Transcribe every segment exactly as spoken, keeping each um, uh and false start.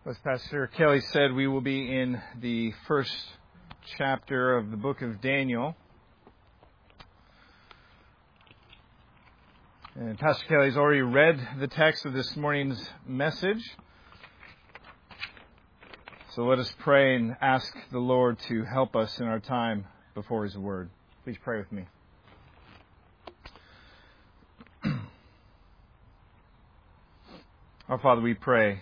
As Pastor Kelly said, we will be in the first chapter of the book of Daniel. And Pastor Kelly's already read the text of this morning's message. So let us pray and ask the Lord to help us in our time before His Word. Please pray with me. Our Father, we pray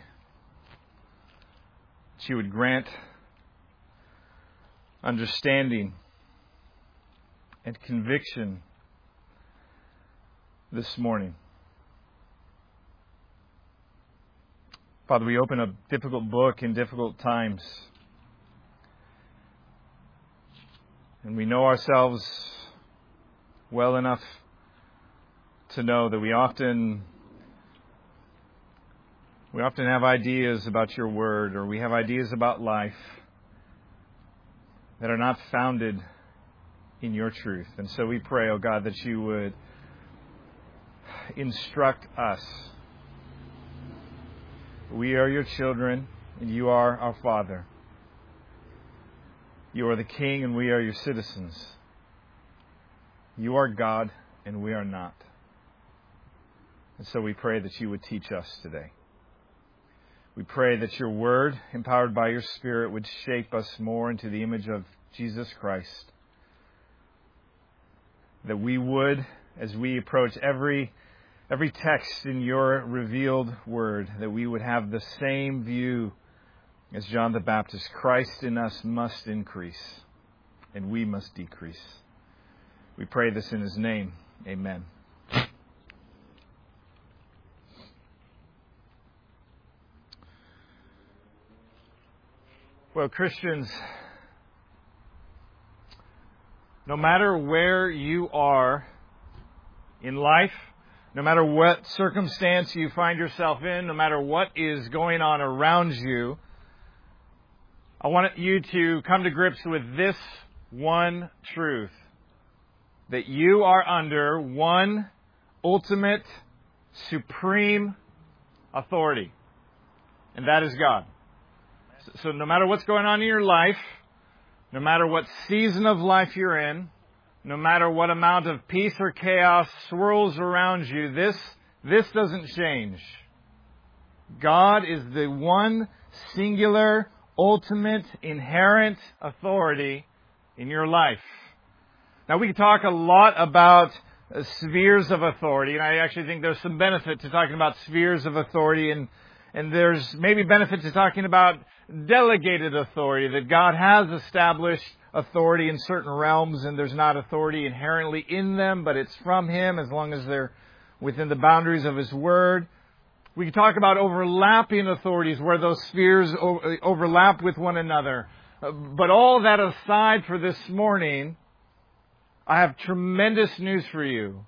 that You would grant understanding and conviction this morning. Father, we open a difficult book in difficult times. And we know ourselves well enough to know that we often we often have ideas about Your Word, or we have ideas about life that are not founded in Your truth. And so we pray, oh God, that You would instruct us. We are Your children, and You are our Father. You are the King, and we are Your citizens. You are God, and we are not. And so we pray that You would teach us today. We pray that Your Word, empowered by Your Spirit, would shape us more into the image of Jesus Christ. That we would, as we approach every every text in Your revealed Word, that we would have the same view as John the Baptist. Christ in us must increase, and we must decrease. We pray this in His name. Amen. Well, Christians, no matter where you are in life, no matter what circumstance you find yourself in, no matter what is going on around you, I want you to come to grips with this one truth, that you are under one ultimate, supreme authority, and that is God. So no matter what's going on in your life, no matter what season of life you're in, no matter what amount of peace or chaos swirls around you, this, this doesn't change. God is the one singular, ultimate, inherent authority in your life. Now, we can talk a lot about uh, spheres of authority, and I actually think there's some benefit to talking about spheres of authority, and, and there's maybe benefit to talking about delegated authority, that God has established authority in certain realms, and there's not authority inherently in them, but it's from Him as long as they're within the boundaries of His Word. We can talk about overlapping authorities, where those spheres overlap with one another. But all that aside for this morning, I have tremendous news for you.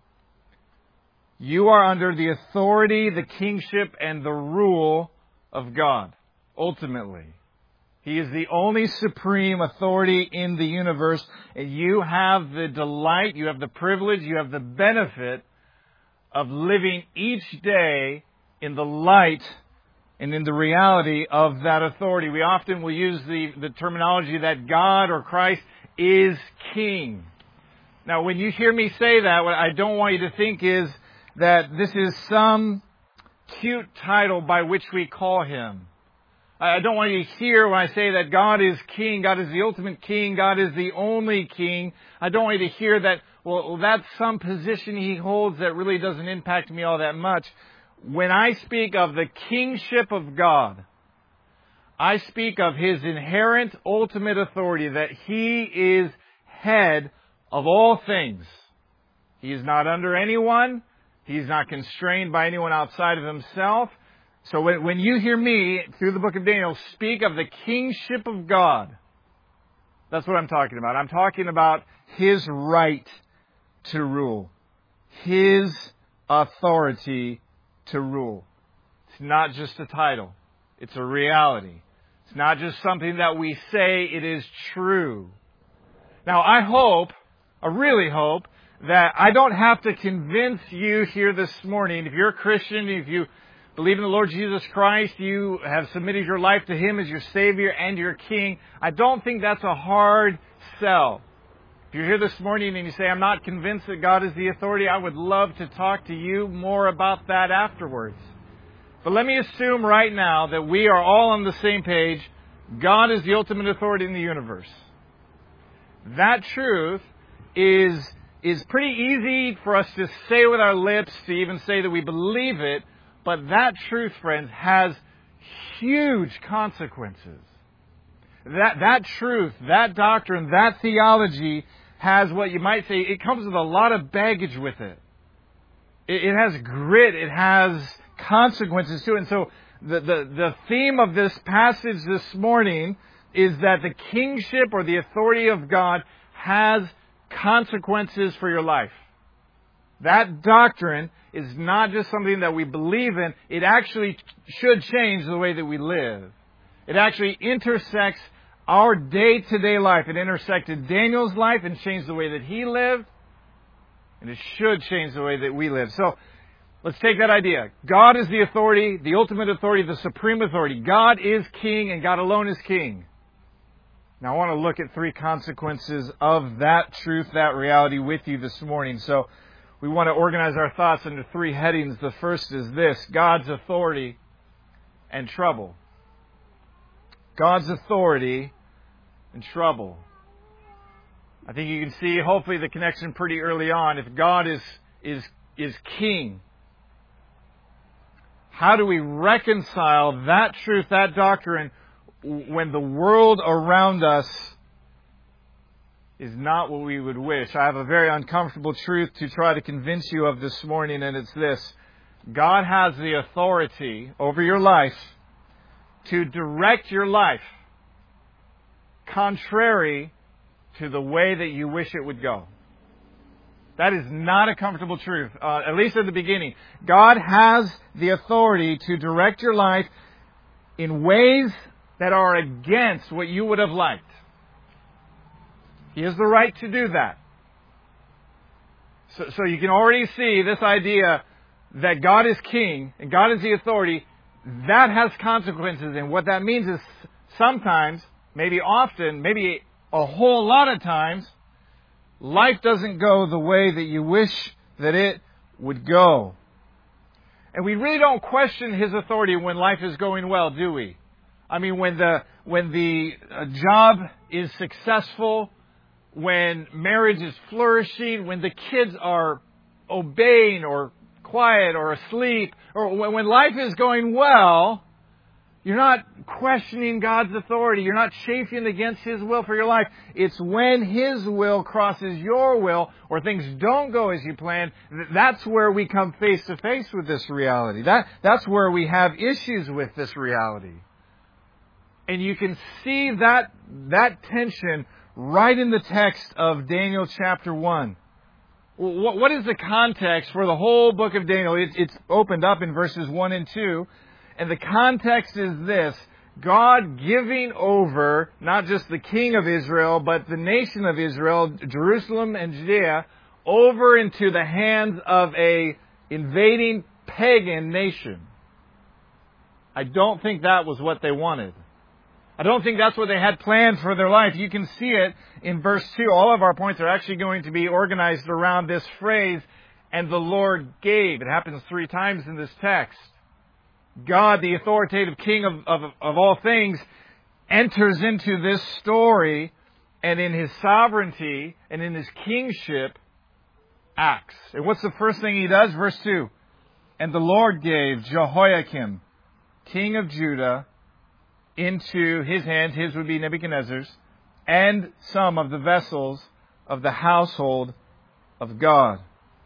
You are under the authority, the kingship, and the rule of God. Ultimately, He is the only supreme authority in the universe, and you have the delight, you have the privilege, you have the benefit of living each day in the light and in the reality of that authority. We often will use the, the terminology that God or Christ is King. Now, when you hear me say that, what I don't want you to think is that this is some cute title by which we call Him. I don't want you to hear when I say that God is King, God is the ultimate King, God is the only King. I don't want you to hear that, well, that's some position He holds that really doesn't impact me all that much. When I speak of the kingship of God, I speak of His inherent ultimate authority, that He is head of all things. He is not under anyone. He's not constrained by anyone outside of Himself. So when, when you hear me, through the book of Daniel, speak of the kingship of God, that's what I'm talking about. I'm talking about His right to rule. His authority to rule. It's not just a title. It's a reality. It's not just something that we say. It is true. Now, I hope, I really hope, that I don't have to convince you here this morning, if you're a Christian, if you believe in the Lord Jesus Christ, you have submitted your life to Him as your Savior and your King, I don't think that's a hard sell. If you're here this morning and you say, I'm not convinced that God is the authority, I would love to talk to you more about that afterwards. But let me assume right now that we are all on the same page. God is the ultimate authority in the universe. That truth is, is pretty easy for us to say with our lips, to even say that we believe it, but that truth, friends, has huge consequences. That, that truth, that doctrine, that theology has what you might say, it comes with a lot of baggage with it. It, it has grit, it has consequences to it. And so the, the, the theme of this passage this morning is that the kingship or the authority of God has consequences for your life. That doctrine is not just something that we believe in. It actually should change the way that we live. It actually intersects our day-to-day life. It intersected Daniel's life and changed the way that he lived. And it should change the way that we live. So, let's take that idea. God is the authority, the ultimate authority, the supreme authority. God is king and God alone is king. Now I want to look at three consequences of that truth, that reality with you this morning. So we want to organize our thoughts under three headings. The first is this: God's authority and trouble. God's authority and trouble. I think you can see hopefully the connection pretty early on. If God is, is, is king, how do we reconcile that truth, that doctrine, when the world around us is not what we would wish? I have a very uncomfortable truth to try to convince you of this morning, and it's this: God has the authority over your life to direct your life contrary to the way that you wish it would go. That is not a comfortable truth, uh, at least at the beginning. God has the authority to direct your life in ways that are against what you would have liked. He has the right to do that. So, so you can already see this idea that God is king and God is the authority. That has consequences. And what that means is sometimes, maybe often, maybe a whole lot of times, life doesn't go the way that you wish that it would go. And we really don't question His authority when life is going well, do we? I mean, when the when the uh, job is successful, when marriage is flourishing, when the kids are obeying or quiet or asleep, or when, when life is going well, you're not questioning God's authority. You're not chafing against His will for your life. It's when His will crosses your will, or things don't go as you planned, that's where we come face to face with this reality. That, that's where we have issues with this reality. And you can see that, that tension right in the text of Daniel chapter one. What, what is the context for the whole book of Daniel? It, it's opened up in verses one and two. And the context is this: God giving over not just the king of Israel, but the nation of Israel, Jerusalem and Judea, over into the hands of a invading pagan nation. I don't think that was what they wanted. I don't think that's what they had planned for their life. You can see it in verse two. All of our points are actually going to be organized around this phrase, "and the Lord gave." It happens three times in this text. God, the authoritative king of, of, of all things, enters into this story, and in His sovereignty and in His kingship acts. And what's the first thing He does? Verse two. "And the Lord gave Jehoiakim, king of Judah, into his hands," his would be Nebuchadnezzar's, "and some of the vessels of the household of God."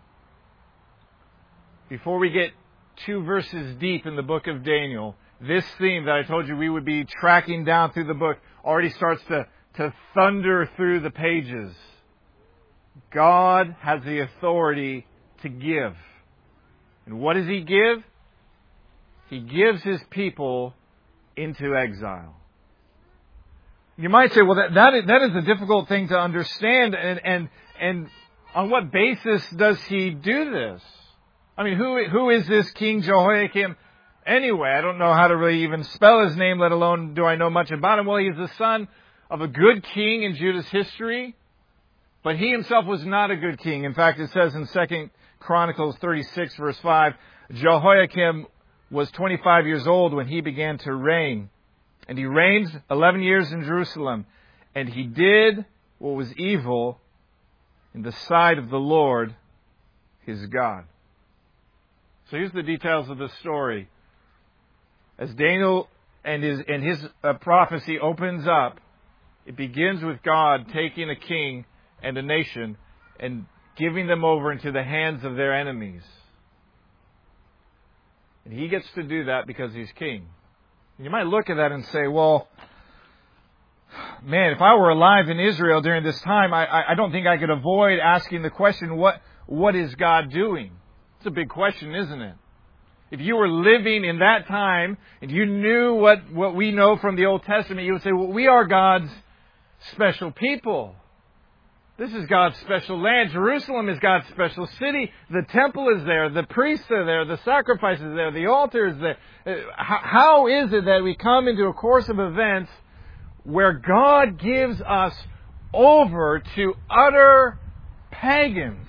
Before we get two verses deep in the book of Daniel, this theme that I told you we would be tracking down through the book already starts to, to thunder through the pages. God has the authority to give. And what does He give? He gives His people into exile. You might say, well, that, that, is, that is a difficult thing to understand, and, and, and on what basis does He do this? I mean, who, who is this King Jehoiakim? anyway? I don't know how to really even spell his name, let alone do I know much about him. Well, he's the son of a good king in Judah's history, but he himself was not a good king. In fact, it says in Second Chronicles thirty-six, verse five, Jehoiakim was twenty-five years old when he began to reign. And he reigned eleven years in Jerusalem. And he did what was evil in the sight of the Lord, his God. So here's the details of the story. As Daniel and his, and his uh, prophecy opens up, it begins with God taking a king and a nation and giving them over into the hands of their enemies. And he gets to do that because he's king. And you might look at that and say, well, man, if I were alive in Israel during this time, I, I don't think I could avoid asking the question, what, what is God doing? It's a big question, isn't it? If you were living in that time and you knew what, what we know from the Old Testament, you would say, well, we are God's special people. This is God's special land. Jerusalem is God's special city. The temple is there. The priests are there. The sacrifice is there. The altar is there. How is it that we come into a course of events where God gives us over to utter pagans?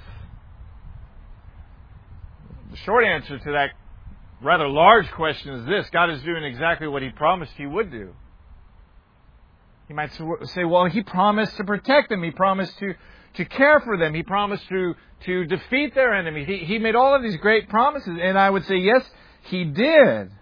The short answer to that rather large question is this: God is doing exactly what He promised He would do. He might say, well, He promised to protect them. He promised to, to care for them. He promised to, to defeat their enemies. He, he made all of these great promises. And I would say, yes, He did.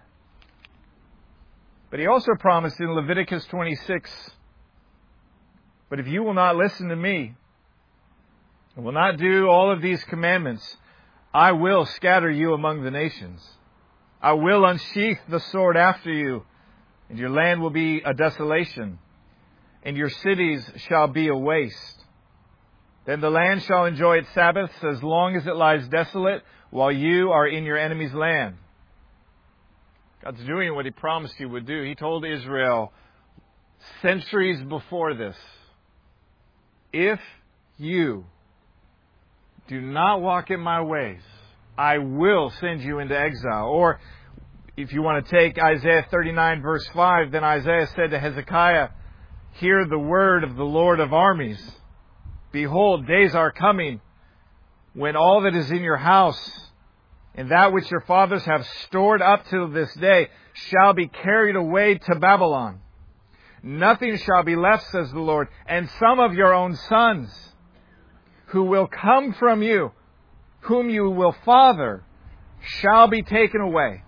But He also promised in Leviticus twenty-six, but if you will not listen to me and will not do all of these commandments, I will scatter you among the nations. I will unsheath the sword after you, and your land will be a desolation, and your cities shall be a waste. Then the land shall enjoy its Sabbaths as long as it lies desolate, while you are in your enemy's land. God's doing what He promised He would do. He told Israel centuries before this, if you do not walk in my ways, I will send you into exile. Or if you want to take Isaiah thirty-nine verse five, then Isaiah said to Hezekiah, hear the word of the Lord of armies. Behold, days are coming when all that is in your house and that which your fathers have stored up to this day shall be carried away to Babylon. Nothing shall be left, says the Lord, and some of your own sons who will come from you, whom you will father, shall be taken away,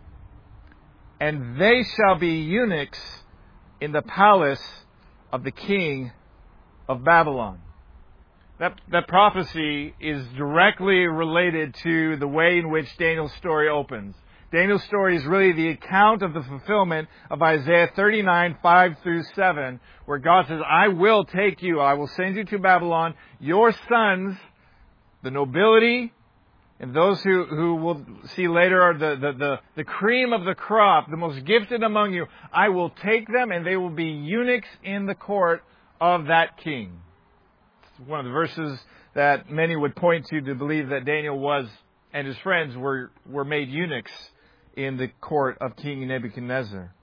and they shall be eunuchs in the palace of the king of Babylon. That, that prophecy is directly related to the way in which Daniel's story opens. Daniel's story is really the account of the fulfillment of Isaiah thirty-nine, five through seven, where God says, I will take you, I will send you to Babylon, your sons, the nobility, and those who, who we'll see later are the, the, the, the cream of the crop, the most gifted among you, I will take them and they will be eunuchs in the court of that king. It's one of the verses that many would point to to believe that Daniel was and his friends were, were made eunuchs in the court of King Nebuchadnezzar.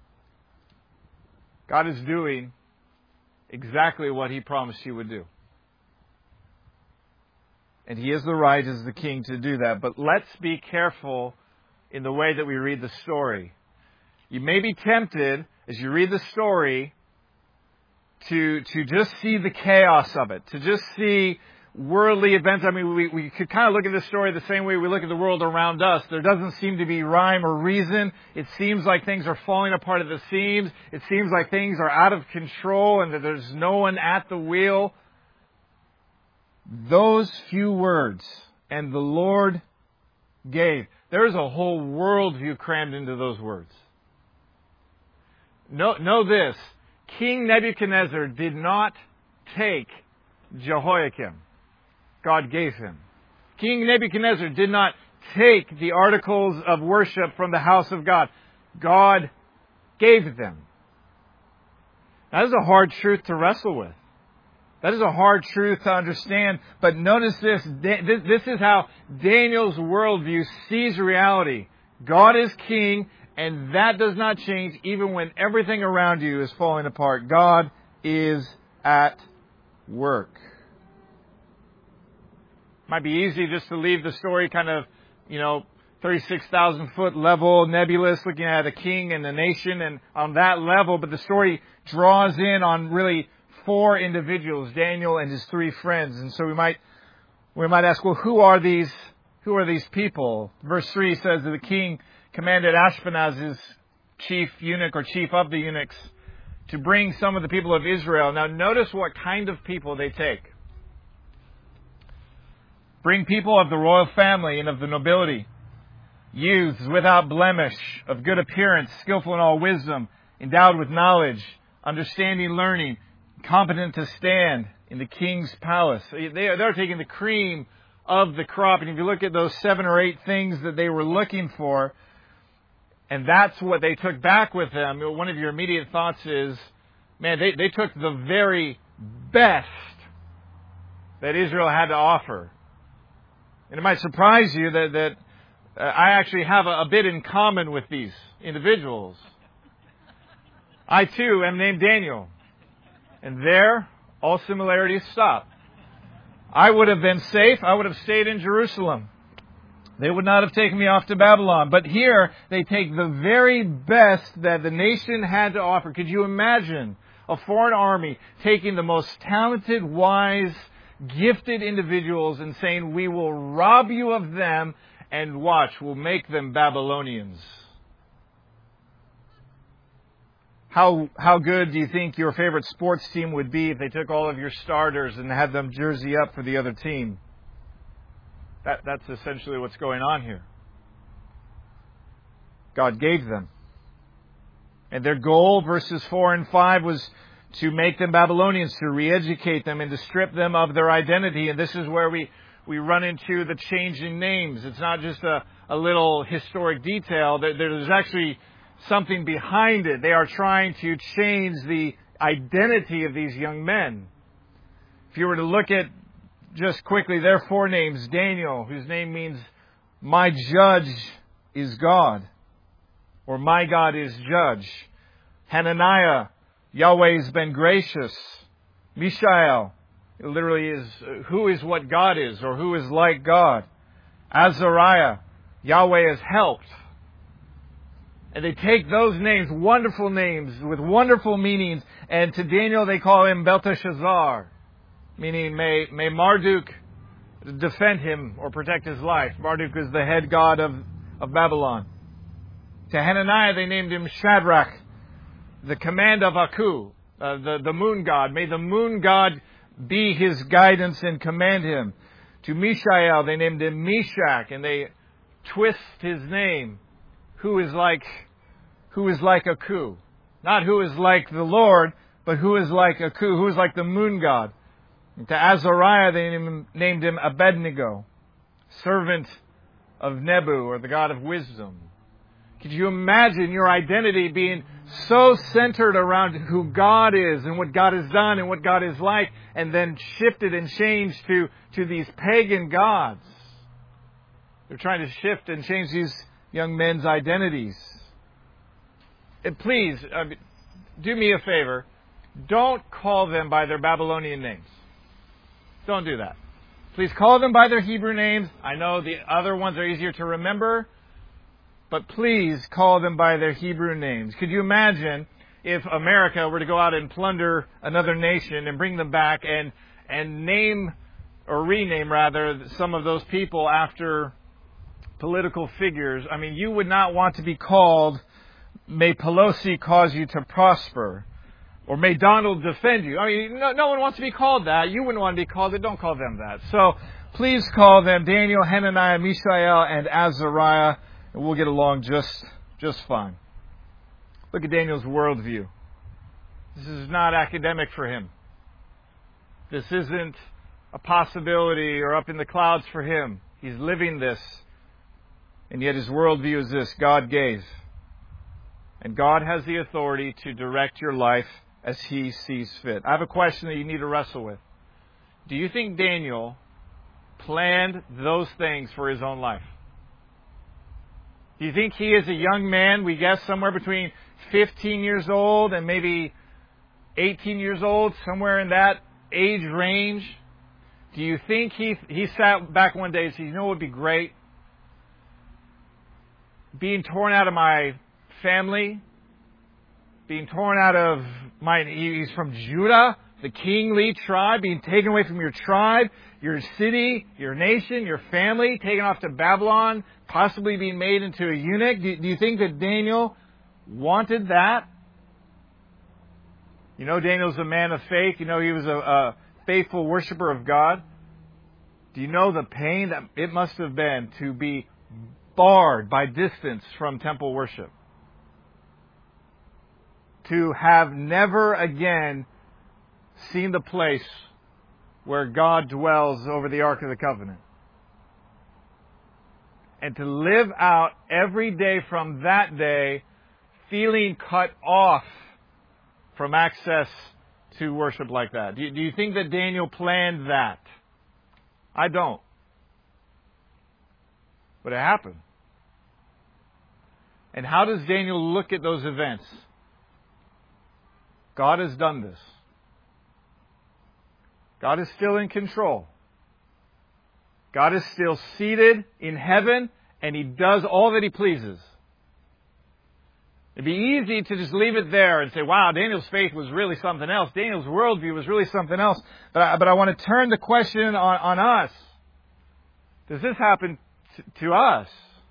God is doing exactly what He promised He would do. And He has the right as the king to do that. But let's be careful in the way that we read the story. You may be tempted, as you read the story, to, to just see the chaos of it, to just see worldly events. I mean, we, we could kind of look at this story the same way we look at the world around us. There doesn't seem to be rhyme or reason. It seems like things are falling apart at the seams. It seems like things are out of control and that there's no one at the wheel. Those few words, and the Lord gave. There's a whole worldview crammed into those words. Know, know this. King Nebuchadnezzar did not take Jehoiakim. God gave him. King Nebuchadnezzar did not take the articles of worship from the house of God. God gave them. That is a hard truth to wrestle with. That is a hard truth to understand. But notice this. This is how Daniel's worldview sees reality. God is king And that does not change even when everything around you is falling apart. God is at work. Might be easy just to leave the story kind of, you know, thirty-six thousand foot level, nebulous, looking at a king and a nation and on that level. But the story draws in on really four individuals, Daniel and his three friends. And so we might, we might ask, well, who are these, who are these people? Verse three says that the king commanded Ashpenaz, his chief eunuch or chief of the eunuchs, to bring some of the people of Israel. Now notice what kind of people they take. Bring people of the royal family and of the nobility, youths without blemish, of good appearance, skillful in all wisdom, endowed with knowledge, understanding, learning, competent to stand in the king's palace. They are, they're taking the cream of the crop. And if you look at those seven or eight things that they were looking for, and that's what they took back with them, one of your immediate thoughts is, man, they, they took the very best that Israel had to offer. And it might surprise you that, that uh, I actually have a, a bit in common with these individuals. I too am named Daniel. And there, all similarities stop. I would have been safe. I would have stayed in Jerusalem. They would not have taken me off to Babylon. But here, they take the very best that the nation had to offer. Could you imagine a foreign army taking the most talented, wise, gifted individuals and saying, we will rob you of them and watch, we'll make them Babylonians? How how good do you think your favorite sports team would be if they took all of your starters and had them jersey up for the other team? That that's essentially what's going on here. God gave them. And their goal, verses four and five, was to make them Babylonians, to re-educate them and to strip them of their identity. And this is where we, we run into the changing names. It's not just a, a little historic detail. There, there's actually something behind it. They are trying to change the identity of these young men. If you were to look at just quickly their four names, Daniel, whose name means my judge is God, or my God is judge. Hananiah, Yahweh has been gracious. Mishael, it literally is who is what God is, or who is like God. Azariah, Yahweh has helped. And they take those names, wonderful names with wonderful meanings, and to Daniel they call him Belteshazzar, meaning may, may Marduk defend him or protect his life. Marduk is the head god of, of Babylon. To Hananiah they named him Shadrach, the command of Aku, uh, the, the moon god. May the moon god be his guidance and command him. To Mishael they named him Meshach, and they twist his name. Who is like, who is like Aku? Not who is like the Lord, but who is like Aku? Who is like the moon god? And to Azariah they named him Abednego, servant of Nebu, or the god of wisdom. Could you imagine your identity being so centered around who God is and what God has done and what God is like, and then shifted and changed to, to these pagan gods? They're trying to shift and change these young men's identities. And please, uh, do me a favor. Don't call them by their Babylonian names. Don't do that. Please call them by their Hebrew names. I know the other ones are easier to remember, but please call them by their Hebrew names. Could you imagine if America were to go out and plunder another nation and bring them back and and name, or rename rather, some of those people after political figures? I mean, you would not want to be called, may Pelosi cause you to prosper, or may Donald defend you. I mean, no, no one wants to be called that. You wouldn't want to be called it. Don't call them that. So please call them Daniel, Hananiah, Mishael, and Azariah, and we'll get along just, just fine. Look at Daniel's worldview. This is not academic for him. This isn't a possibility or up in the clouds for him. He's living this. And yet his worldview is this: God gave. And God has the authority to direct your life as He sees fit. I have a question that you need to wrestle with. Do you think Daniel planned those things for his own life? Do you think he is a young man, we guess somewhere between fifteen years old and maybe eighteen years old, somewhere in that age range? Do you think he he sat back one day and said, you know what would be great? Being torn out of my family, being torn out of my, he's from Judah, the kingly tribe, being taken away from your tribe, your city, your nation, your family, taken off to Babylon, possibly being made into a eunuch. Do, do you think that Daniel wanted that? You know Daniel's a man of faith. You know he was a, a faithful worshiper of God. Do you know the pain that it must have been to be barred by distance from temple worship? To have never again seen the place where God dwells over the Ark of the Covenant. And to live out every day from that day feeling cut off from access to worship like that. Do you, do you think that Daniel planned that? I don't. But it happened. And how does Daniel look at those events? God has done this. God is still in control. God is still seated in heaven, and He does all that He pleases. It'd be easy to just leave it there and say, wow, Daniel's faith was really something else. Daniel's worldview was really something else. But I, but I want to turn the question on, on us. Does this happen t- to us?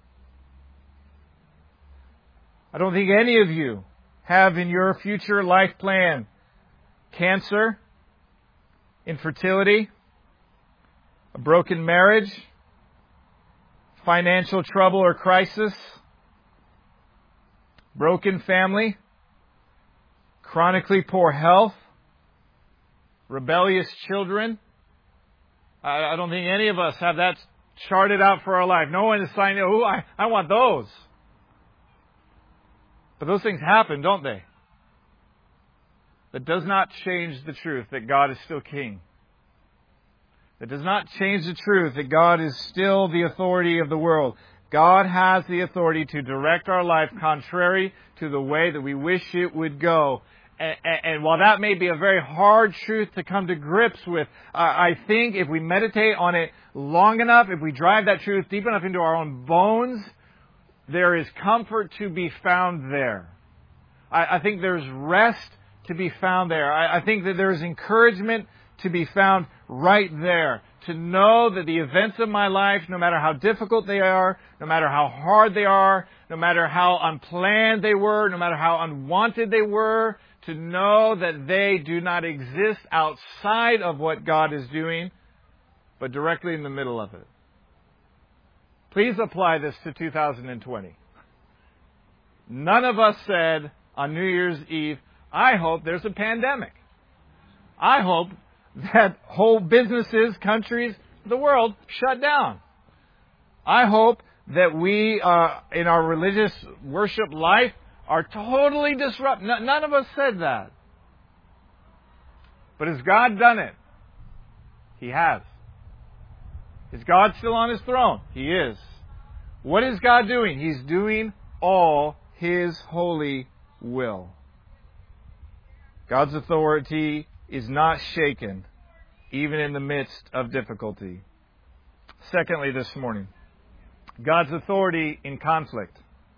I don't think any of you have in your future life plan cancer, infertility, a broken marriage, financial trouble or crisis, broken family, chronically poor health, rebellious children. I, I don't think any of us have that charted out for our life. No one is saying, oh, I, I want those. But those things happen, don't they? That does not change the truth that God is still King. That does not change the truth that God is still the authority of the world. God has the authority to direct our life contrary to the way that we wish it would go. And, and while that may be a very hard truth to come to grips with, uh, I think if we meditate on it long enough, if we drive that truth deep enough into our own bones, there is comfort to be found there. I, I think there's rest to be found there. I, I think that there is encouragement to be found right there. To know that the events of my life, no matter how difficult they are, no matter how hard they are, no matter how unplanned they were, no matter how unwanted they were, to know that they do not exist outside of what God is doing, but directly in the middle of it. Please apply this to two thousand twenty. None of us said on New Year's Eve, I hope there's a pandemic. I hope that whole businesses, countries, the world shut down. I hope that we, uh, in our religious worship life, are totally disrupted. N- none of us said that. But has God done it? He has. Is God still on His throne? He is. What is God doing? He's doing all His holy will. God's authority is not shaken, even in the midst of difficulty. Secondly, this morning, God's authority in conflict.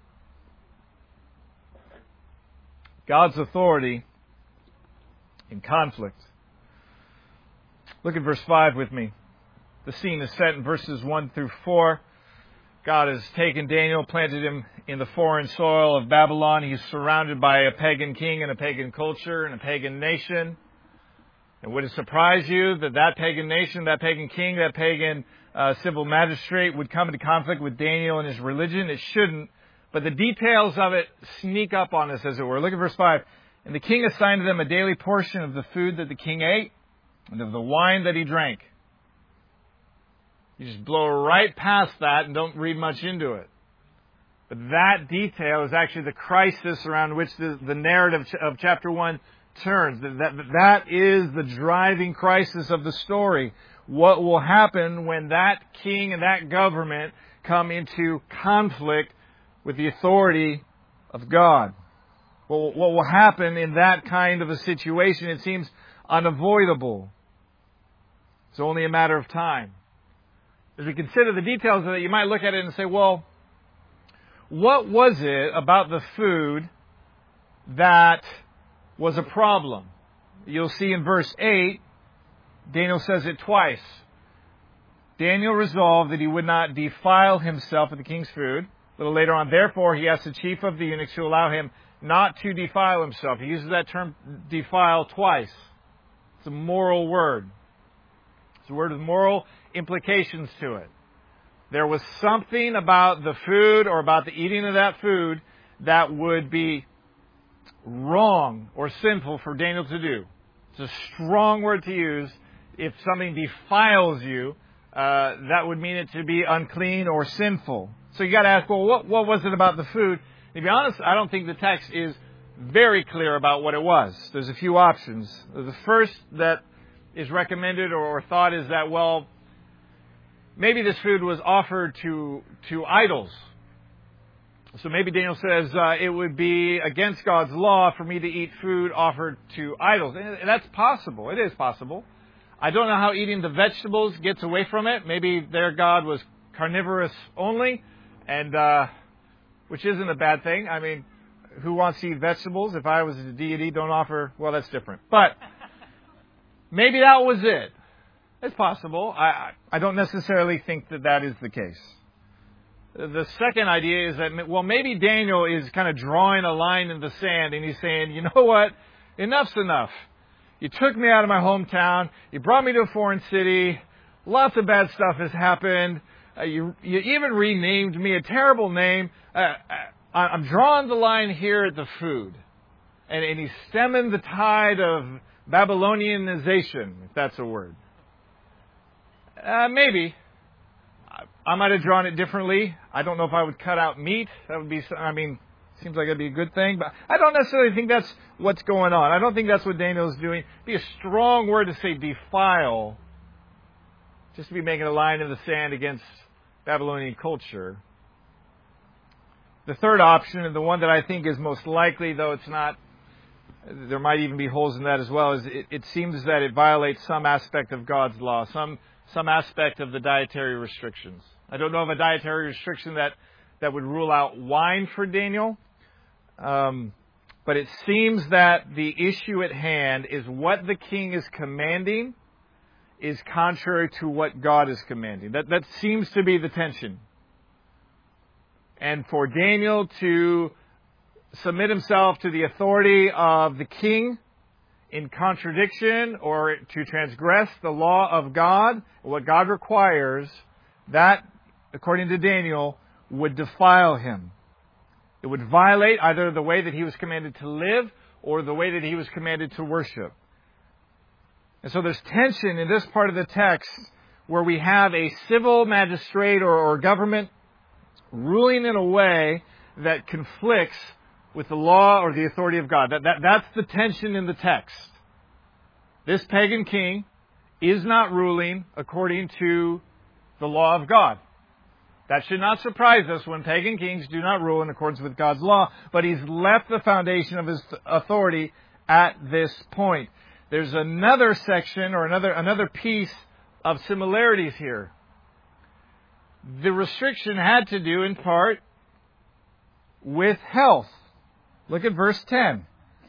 God's authority in conflict. Look at verse five with me. The scene is set in verses one through four. God has taken Daniel, planted him in the foreign soil of Babylon. He's surrounded by a pagan king and a pagan culture and a pagan nation. And would it surprise you that that pagan nation, that pagan king, that pagan uh, civil magistrate would come into conflict with Daniel and his religion? It shouldn't. But the details of it sneak up on us, as it were. Look at verse five. And the king assigned to them a daily portion of the food that the king ate and of the wine that he drank. You just blow right past that and don't read much into it. But that detail is actually the crisis around which the, the narrative of chapter one turns. That, that, that is the driving crisis of the story. What will happen when that king and that government come into conflict with the authority of God. Well, what will happen in that kind of a situation? It seems unavoidable. It's only a matter of time. As we consider the details of it, you might look at it and say, well, what was it about the food that was a problem? You'll see in verse eight, Daniel says it twice. Daniel resolved that he would not defile himself with the king's food. A little later on, therefore, he asked the chief of the eunuchs to allow him not to defile himself. He uses that term defile twice. It's a moral word. It's a word with moral implications to it. There was something about the food or about the eating of that food that would be wrong or sinful for Daniel to do. It's a strong word to use. If something defiles you, uh, that would mean it to be unclean or sinful. So you got to ask, well, what, what was it about the food? To be honest, I don't think the text is very clear about what it was. There's a few options. The first that is recommended or, or thought is that, well, maybe this food was offered to to idols. So maybe Daniel says uh, it would be against God's law for me to eat food offered to idols. And that's possible. It is possible. I don't know how eating the vegetables gets away from it. Maybe their God was carnivorous only, and uh, which isn't a bad thing. I mean, who wants to eat vegetables? If I was a deity, don't offer, well, that's different. But maybe that was it. It's possible. I, I don't necessarily think that that is the case. The second idea is that, well, maybe Daniel is kind of drawing a line in the sand and he's saying, you know what? Enough's enough. You took me out of my hometown. You brought me to a foreign city. Lots of bad stuff has happened. Uh, you, you even renamed me a terrible name. Uh, I, I'm drawing the line here at the food. And, and he's stemming the tide of Babylonianization, if that's a word. Uh, maybe. I, I might have drawn it differently. I don't know if I would cut out meat. That would be, I mean, seems like it'd be a good thing. But I don't necessarily think that's what's going on. I don't think that's what Daniel is doing. It'd be a strong word to say defile. Just to be making a line in the sand against Babylonian culture. The third option, and the one that I think is most likely, though it's not, there might even be holes in that as well, is it, it seems that it violates some aspect of God's law, some some aspect of the dietary restrictions. I don't know of a dietary restriction that, that would rule out wine for Daniel, um, but it seems that the issue at hand is what the king is commanding is contrary to what God is commanding. That that seems to be the tension. And for Daniel to submit himself to the authority of the king in contradiction or to transgress the law of God, what God requires, that, according to Daniel, would defile him. It would violate either the way that he was commanded to live or the way that he was commanded to worship. And so there's tension in this part of the text where we have a civil magistrate or, or government ruling in a way that conflicts with the law or the authority of God. That, that, that's the tension in the text. This pagan king is not ruling according to the law of God. That should not surprise us when pagan kings do not rule in accordance with God's law, but he's left the foundation of his authority at this point. There's another section or another another piece of similarities here. The restriction had to do in part with health. Look at verse ten.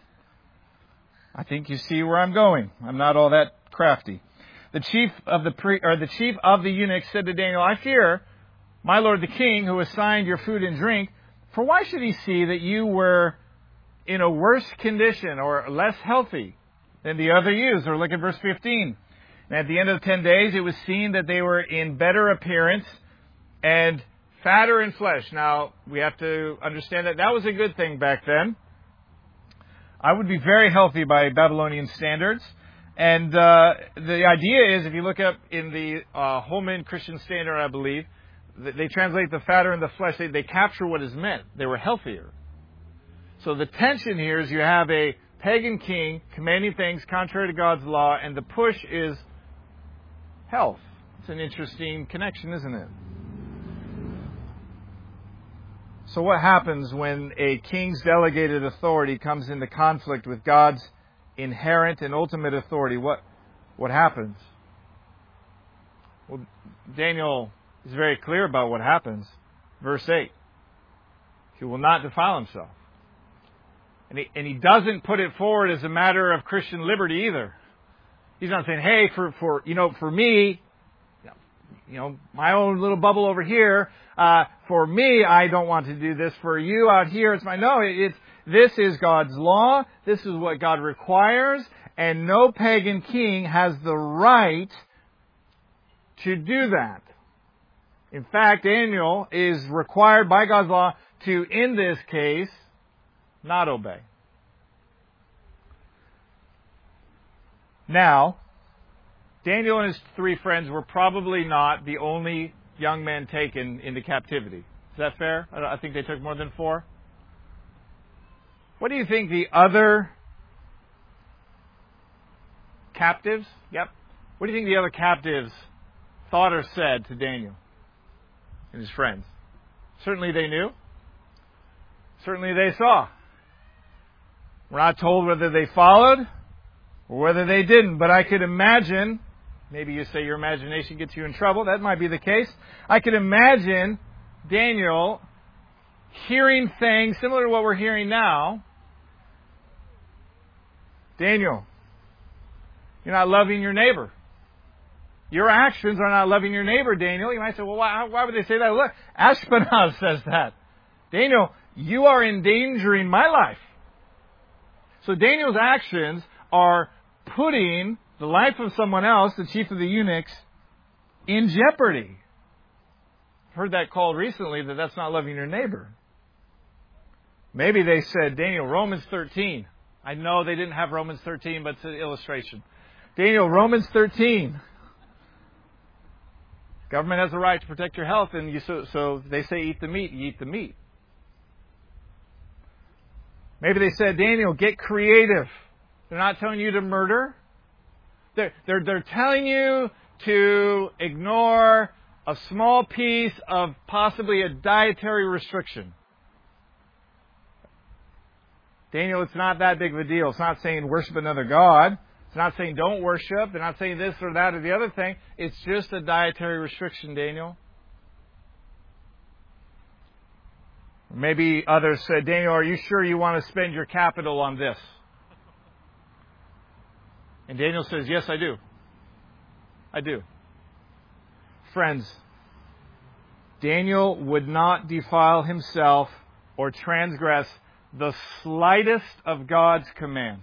I think you see where I'm going. I'm not all that crafty. The chief of the pre, or the chief of the eunuchs said to Daniel, I fear, my lord the king, who assigned your food and drink, for why should he see that you were in a worse condition or less healthy than the other youths? Or look at verse fifteen. And at the end of ten days, it was seen that they were in better appearance and fatter in flesh. Now, we have to understand that that was a good thing back then. I would be very healthy by Babylonian standards. And uh, the idea is, if you look up in the uh, Holman Christian Standard, I believe, they translate the fatter in the flesh. They, they capture what is meant. They were healthier. So the tension here is you have a pagan king commanding things contrary to God's law, and the push is health. It's an interesting connection, isn't it? So what happens when a king's delegated authority comes into conflict with God's inherent and ultimate authority? What, what happens? Well, Daniel is very clear about what happens. Verse eight. He will not defile himself. And he, and he doesn't put it forward as a matter of Christian liberty either. He's not saying, hey, for, for you know, for me, you know, my own little bubble over here, uh, for me, I don't want to do this. For you out here, it's my, no, it, it's, this is God's law. This is what God requires. And no pagan king has the right to do that. In fact, Daniel is required by God's law to, in this case, not obey. Now, Daniel and his three friends were probably not the only young men taken into captivity. Is that fair? I think they took more than four. What do you think the other captives? Yep. What do you think the other captives thought or said to Daniel and his friends? Certainly they knew. Certainly they saw. We're not told whether they followed or whether they didn't, but I could imagine, maybe you say your imagination gets you in trouble, that might be the case. I could imagine Daniel hearing things similar to what we're hearing now. Daniel, you're not loving your neighbor. Your actions are not loving your neighbor, Daniel. You might say, well, why, why would they say that? Look, Ashpenaz says that. Daniel, you are endangering my life. So Daniel's actions are putting the life of someone else, the chief of the eunuchs, in jeopardy. I've heard that called recently that that's not loving your neighbor. Maybe they said, Daniel, Romans thirteen. I know they didn't have Romans thirteen, but it's an illustration. Daniel, Romans thirteen. Government has the right to protect your health, and you, so, so they say eat the meat, you eat the meat. Maybe they said, Daniel, get creative. They're not telling you to murder. They're, they're, they're telling you to ignore a small piece of possibly a dietary restriction. Daniel, it's not that big of a deal. It's not saying worship another god. It's not saying don't worship. They're not saying this or that or the other thing. It's just a dietary restriction, Daniel. Maybe others said, Daniel, are you sure you want to spend your capital on this? And Daniel says, yes, I do. I do. Friends, Daniel would not defile himself or transgress the slightest of God's commands.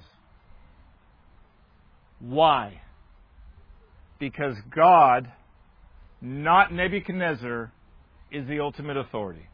Why? Because God, not Nebuchadnezzar, is the ultimate authority.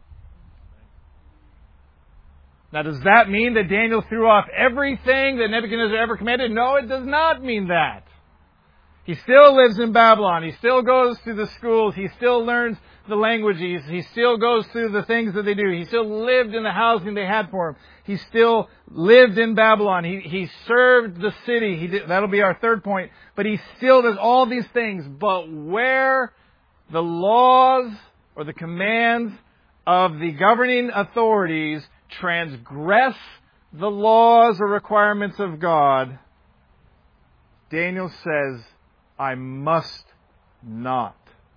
Now, does that mean that Daniel threw off everything that Nebuchadnezzar ever commanded? No, it does not mean that. He still lives in Babylon. He still goes to the schools. He still learns the languages. He still goes through the things that they do. He still lived in the housing they had for him. He still lived in Babylon. He, he served the city. He did, that'll be our third point. But he still does all these things. But where the laws or the commands of the governing authorities transgress the laws or requirements of God, Daniel says, I must not.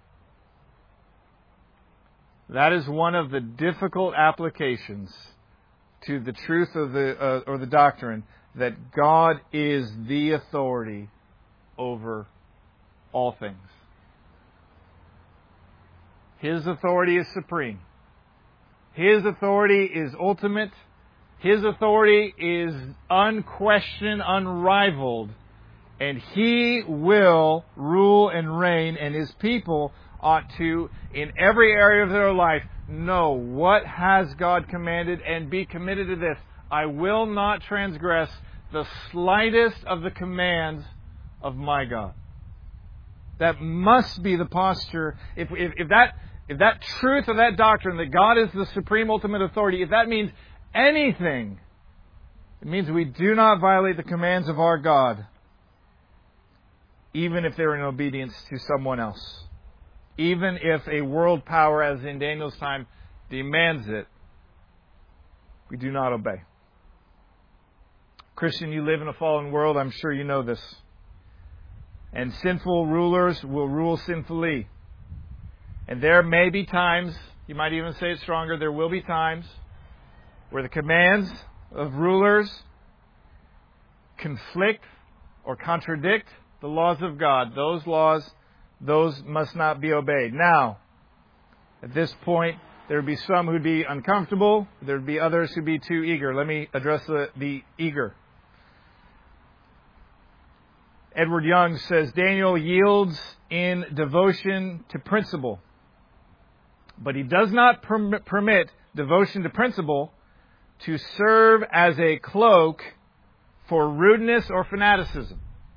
That is one of the difficult applications to the truth of the uh, or the doctrine that God is the authority over all things. His authority is supreme. His authority is ultimate. His authority is unquestioned, unrivaled. And He will rule and reign, and His people ought to, in every area of their life, know what has God commanded and be committed to this. I will not transgress the slightest of the commands of my God. That must be the posture. If, if, if that if that truth of that doctrine, that God is the supreme ultimate authority, if that means anything, it means we do not violate the commands of our God, even if they're in obedience to someone else. Even if a world power, as in Daniel's time, demands it, we do not obey. Christian, you live in a fallen world. I'm sure you know this. And sinful rulers will rule sinfully. And there may be times, you might even say it stronger, there will be times where the commands of rulers conflict or contradict the laws of God. Those laws, those must not be obeyed. Now, at this point, there would be some who'd be uncomfortable. There would be others who'd be too eager. Let me address the, the eager. Edward Young says, Daniel yields in devotion to principle, but he does not perm- permit devotion to principle to serve as a cloak for rudeness or fanaticism.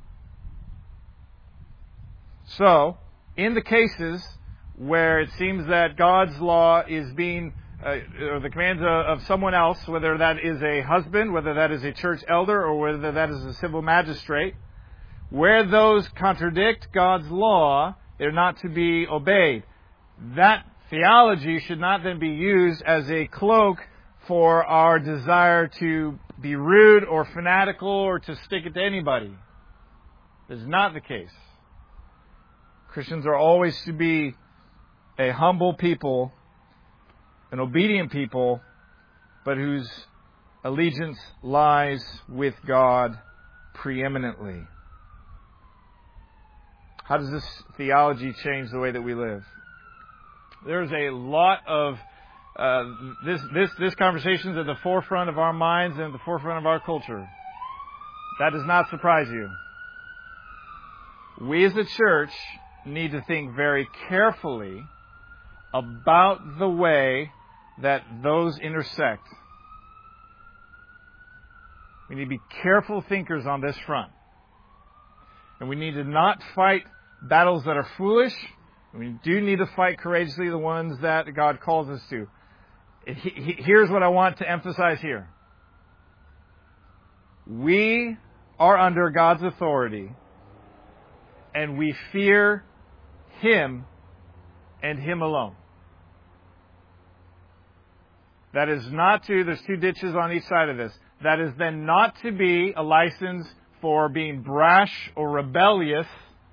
So, in the cases where it seems that God's law is being, uh, or the commands of, of someone else, whether that is a husband, whether that is a church elder, or whether that is a civil magistrate, where those contradict God's law, they're not to be obeyed. That theology should not then be used as a cloak for our desire to be rude or fanatical or to stick it to anybody. This is not the case. Christians are always to be a humble people, an obedient people, but whose allegiance lies with God preeminently. How does this theology change the way that we live? There's a lot of uh, this this this conversation is at the forefront of our minds and at the forefront of our culture. That does not surprise you. We as a church need to think very carefully about the way that those intersect. We need to be careful thinkers on this front. And we need to not fight battles that are foolish. We do need to fight courageously the ones that God calls us to. Here's what I want to emphasize here. We are under God's authority, and we fear Him and Him alone. That is not to, there's two ditches on each side of this. That is then not to be a license for being brash or rebellious.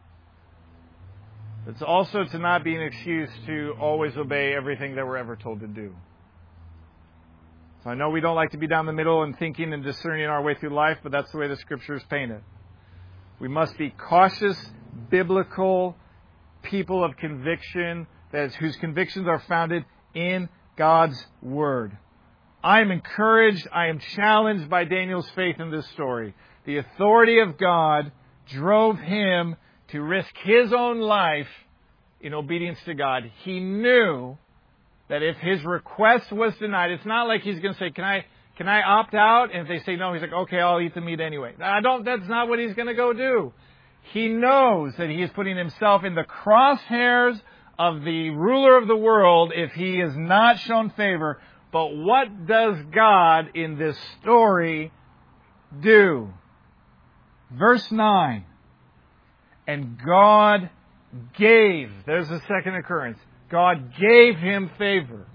It's also to not be an excuse to always obey everything that we're ever told to do. So I know we don't like to be down the middle and thinking and discerning our way through life, but that's the way the Scriptures paint it. We must be cautious, biblical people of conviction, that is, whose convictions are founded in God's Word. I am encouraged, I am challenged by Daniel's faith in this story. The authority of God drove him to risk his own life in obedience to God. He knew that if his request was denied, it's not like he's going to say, can I can I opt out? And if they say no, he's like, okay, I'll eat the meat anyway. I don't, that's not what he's going to go do. He knows that he is putting himself in the crosshairs of the ruler of the world if he is not shown favor. But what does God in this story do? Verse nine. And God gave, there's a second occurrence, God gave him favor.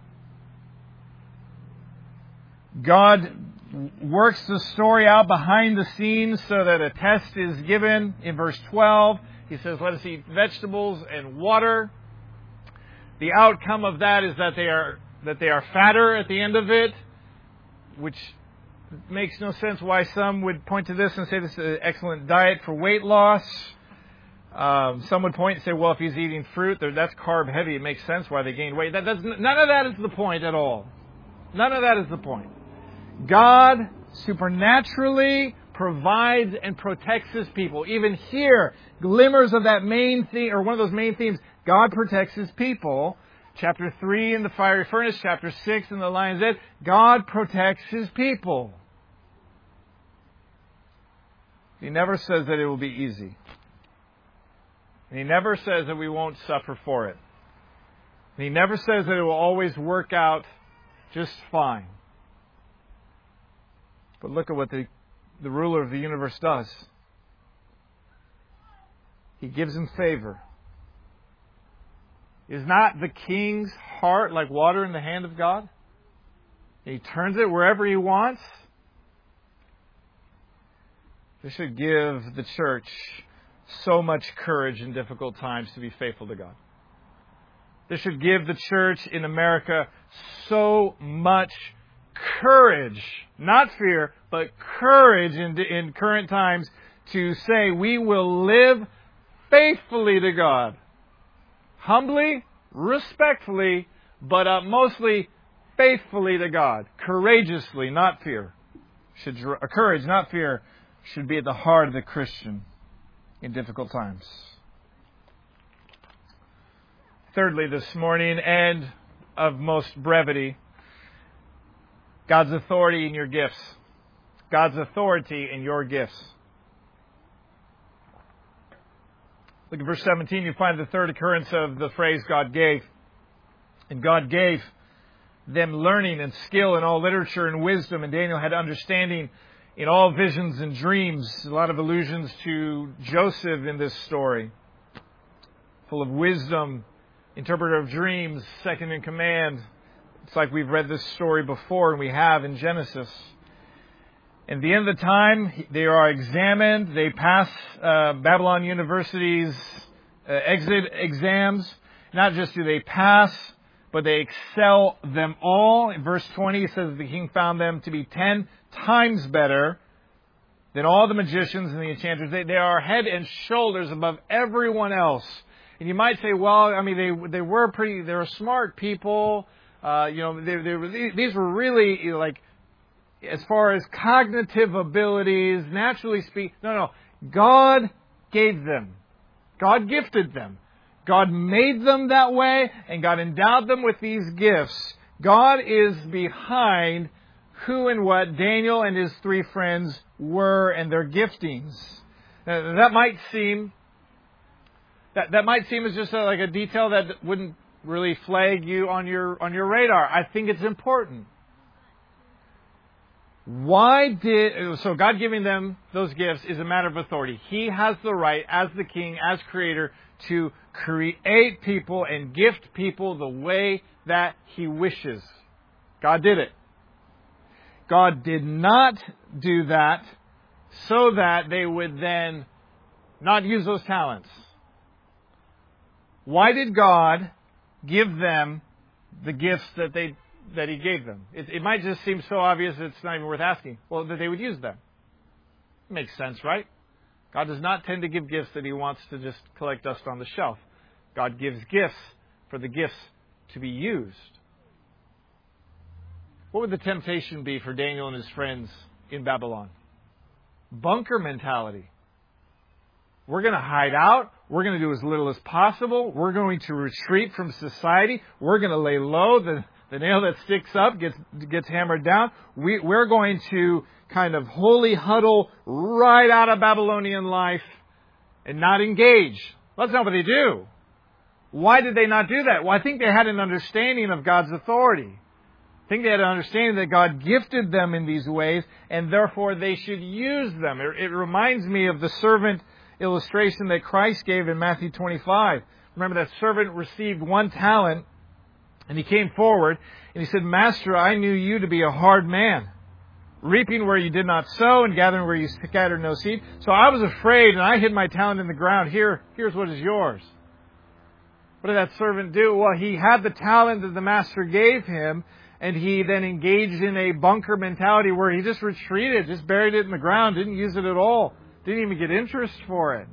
God works the story out behind the scenes so that a test is given. In verse twelve, he says, let us eat vegetables and water. The outcome of that is that they are that they are fatter at the end of it, which makes no sense why some would point to this and say this is an excellent diet for weight loss. Um, some would point and say, well, if he's eating fruit, that's carb heavy. It makes sense why they gain weight. That, that's, none of that is the point at all. None of that is the point. God supernaturally provides and protects His people. Even here, glimmers of that main theme, or one of those main themes, God protects His people. Chapter three in the fiery furnace, chapter six in the lion's den, God protects His people. He never says that it will be easy. And He never says that we won't suffer for it. And He never says that it will always work out just fine. But look at what the, the ruler of the universe does. He gives him favor. Is not the king's heart like water in the hand of God? He turns it wherever He wants. This should give the church so much courage in difficult times to be faithful to God. This should give the church in America so much courage, not fear, but courage in, in current times to say we will live faithfully to God. Humbly, respectfully, but uh, mostly faithfully to God. Courageously, not fear. Should uh, courage, not fear, should be at the heart of the Christian in difficult times. Thirdly, this morning, and of most brevity, God's authority in your gifts. God's authority in your gifts. Look at verse seventeen. You find the third occurrence of the phrase God gave. And God gave them learning and skill in all literature and wisdom. And Daniel had understanding in all visions and dreams. A lot of allusions to Joseph in this story. Full of wisdom, interpreter of dreams, second in command. It's like we've read this story before, and we have in Genesis. At the end of the time, they are examined. They pass uh, Babylon University's uh, exit exams. Not just do they pass, but they excel them all. In verse twenty, it says the king found them to be ten times better than all the magicians and the enchanters. They, they are head and shoulders above everyone else. And you might say, well, I mean, they they were pretty, they were smart people. Uh, you know, they, they were, these were really, you know, like, as far as cognitive abilities, naturally speaking. No, no. God gave them. God gifted them. God made them that way, and God endowed them with these gifts. God is behind who and what Daniel and his three friends were and their giftings. Now, that might seem that that might seem as just a, like a detail that wouldn't really flag you on your on your radar. I think it's important. Why did so God giving them those gifts is a matter of authority. He has the right, as the king, as creator, to create people and gift people the way that He wishes. God did it. God did not do that so that they would then not use those talents. Why did God give them the gifts that they that He gave them? It, it might just seem so obvious it's not even worth asking. Well, that they would use them. Makes sense, right? God does not tend to give gifts that He wants to just collect dust on the shelf. God gives gifts for the gifts to be used. What would the temptation be for Daniel and his friends in Babylon? Bunker mentality. We're going to hide out. We're going to do as little as possible. We're going to retreat from society. We're going to lay low. The, the nail that sticks up gets gets hammered down. We, we're going to kind of holy huddle right out of Babylonian life and not engage. That's not what they do. Why did they not do that? Well, I think they had an understanding of God's authority. I think they had an understanding that God gifted them in these ways, and therefore they should use them. It, it reminds me of the servant illustration that Christ gave in Matthew twenty-five. Remember, that servant received one talent, and he came forward, and he said, "Master, I knew you to be a hard man, reaping where you did not sow and gathering where you scattered no seed. So I was afraid, and I hid my talent in the ground. Here, here's what is yours." What did that servant do? Well, he had the talent that the master gave him, and he then engaged in a bunker mentality where he just retreated, just buried it in the ground, didn't use it at all, didn't even get interest for it.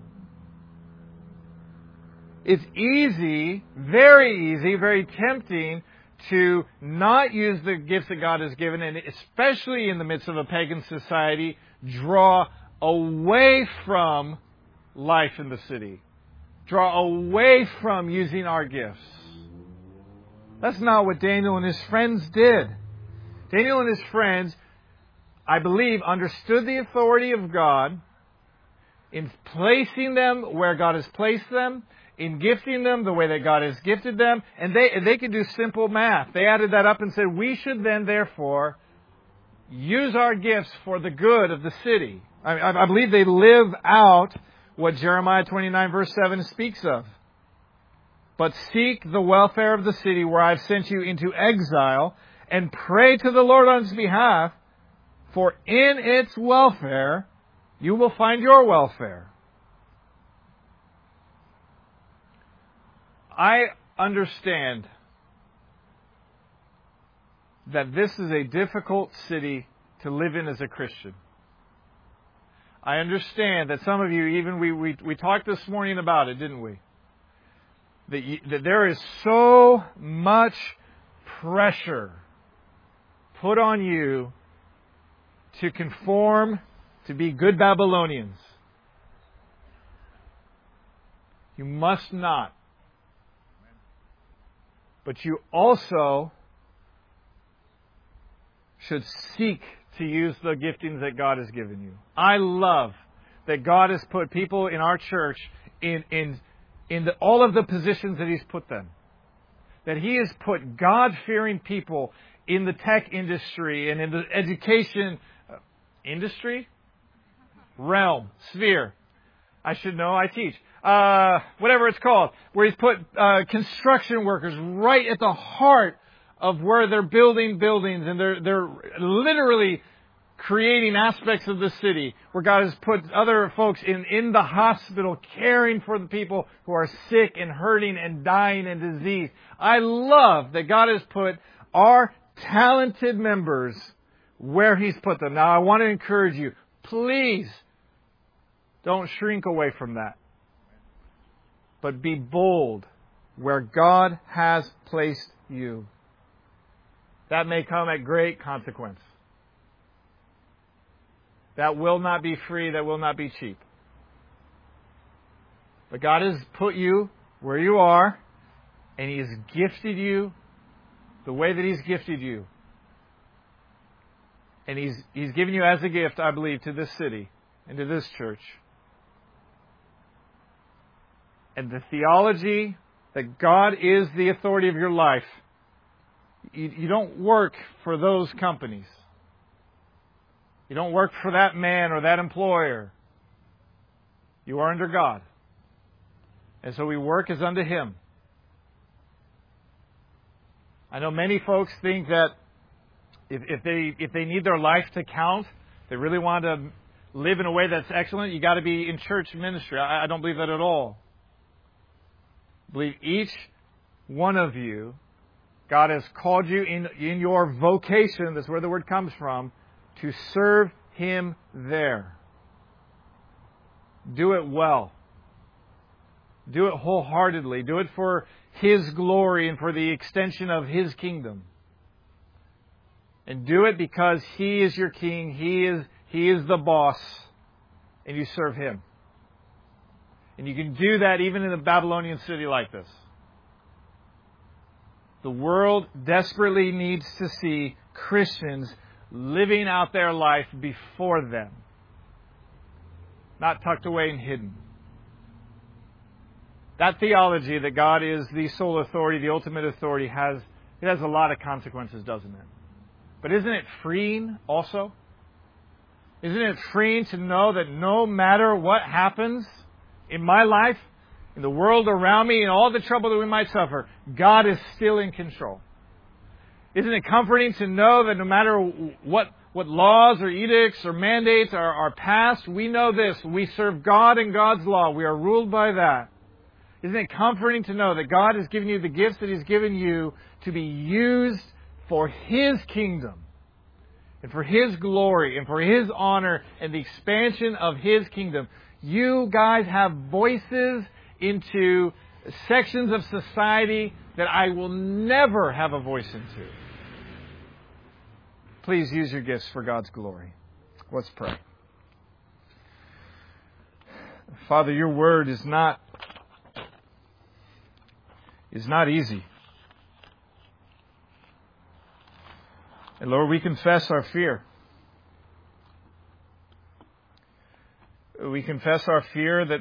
It's easy, very easy, very tempting to not use the gifts that God has given, and especially in the midst of a pagan society, draw away from life in the city. Draw away from using our gifts. That's not what Daniel and his friends did. Daniel and his friends, I believe, understood the authority of God in placing them where God has placed them, in gifting them the way that God has gifted them, and they they could do simple math. They added that up and said, we should then, therefore, use our gifts for the good of the city. I, I believe they live out what Jeremiah twenty-nine verse seven speaks of. But seek the welfare of the city where I've sent you into exile, and pray to the Lord on its behalf, for in its welfare you will find your welfare. I understand that this is a difficult city to live in as a Christian. I understand that some of you, even we, we, we talked this morning about it, didn't we? That, you, that there is so much pressure put on you to conform, to be good Babylonians. You must not. But you also should seek to use the giftings that God has given you. I love that God has put people in our church in in in the, all of the positions that He's put them. That He has put God-fearing people in the tech industry and in the education uh, industry? Realm, sphere. I should know, I teach. Uh, whatever it's called. Where He's put uh, construction workers right at the heart of where they're building buildings, and they're they're literally creating aspects of the city where God has put other folks in, in the hospital caring for the people who are sick and hurting and dying and diseased. I love that God has put our talented members where He's put them. Now I want to encourage you, please don't shrink away from that. But be bold where God has placed you. That may come at great consequence. That will not be free. That will not be cheap. But God has put you where you are, and He has gifted you the way that He's gifted you. And He's, He's given you as a gift, I believe, to this city and to this church. And the theology that God is the authority of your life, You, you don't work for those companies. You don't work for that man or that employer. You are under God. And so we work as unto Him. I know many folks think that if, if they if they need their life to count, they really want to live in a way that's excellent, you got to be in church ministry. I, I don't believe that at all. I believe each one of you, God has called you in, in your vocation, that's where the word comes from, to serve Him there. Do it well. Do it wholeheartedly. Do it for His glory and for the extension of His kingdom. And do it because He is your King. He is, He is the boss. And you serve Him. And you can do that even in a Babylonian city like this. The world desperately needs to see Christians living out their life before them. Not tucked away and hidden. That theology that God is the sole authority, the ultimate authority, has it has a lot of consequences, doesn't it? But isn't it freeing also? Isn't it freeing to know that no matter what happens in my life, in the world around me, and all the trouble that we might suffer, God is still in control? Isn't it comforting to know that no matter what, what laws or edicts or mandates are, are passed, we know this: we serve God and God's law. We are ruled by that. Isn't it comforting to know that God has given you the gifts that He's given you to be used for His kingdom and for His glory and for His honor and the expansion of His kingdom? You guys have voices into sections of society that I will never have a voice into. Please use your gifts for God's glory. Let's pray. Father, your word is not is not easy. And Lord, we confess our fear. We confess our fear that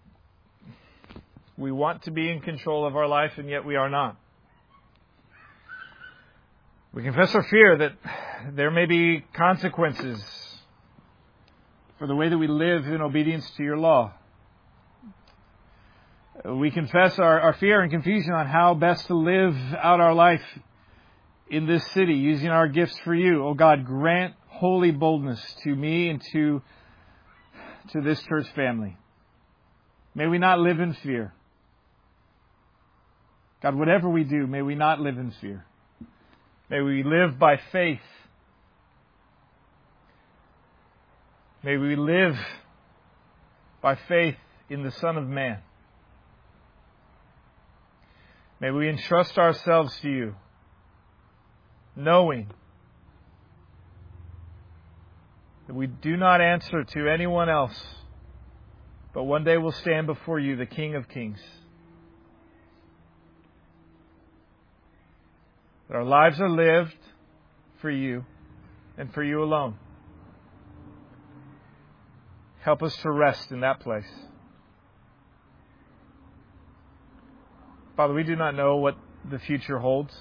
we want to be in control of our life, and yet we are not. We confess our fear that there may be consequences for the way that we live in obedience to your law. We confess our, our fear and confusion on how best to live out our life in this city, using our gifts for you. Oh God, grant holy boldness to me and to, to this church family. May we not live in fear. God, whatever we do, may we not live in fear. May we live by faith. May we live by faith in the Son of Man. May we entrust ourselves to you, knowing that we do not answer to anyone else, but one day we'll stand before you, the King of Kings. That our lives are lived for you and for you alone. Help us to rest in that place. Father, we do not know what the future holds.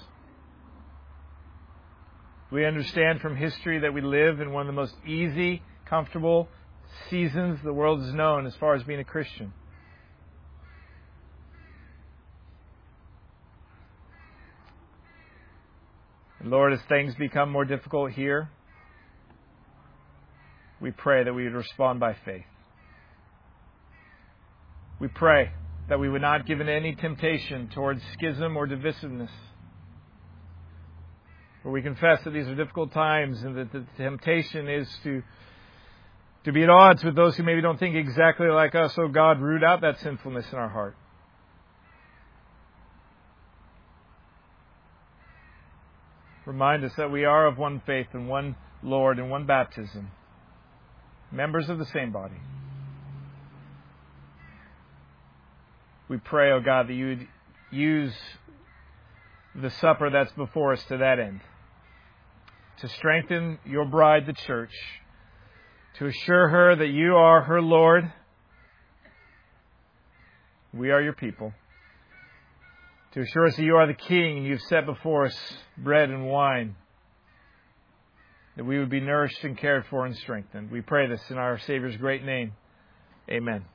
We understand from history that we live in one of the most easy, comfortable seasons the world has known as far as being a Christian. And Lord, as things become more difficult here, we pray that we would respond by faith. We pray that we would not give in any temptation towards schism or divisiveness. For we confess that these are difficult times and that the temptation is to, to be at odds with those who maybe don't think exactly like us. Oh God, root out that sinfulness in our heart. Remind us that we are of one faith and one Lord and one baptism, members of the same body. We pray, oh God, that you would use the supper that's before us to that end, to strengthen your bride, the church, to assure her that you are her Lord, we are your people, to assure us that you are the King and you've set before us bread and wine, that we would be nourished and cared for and strengthened. We pray this in our Savior's great name. Amen.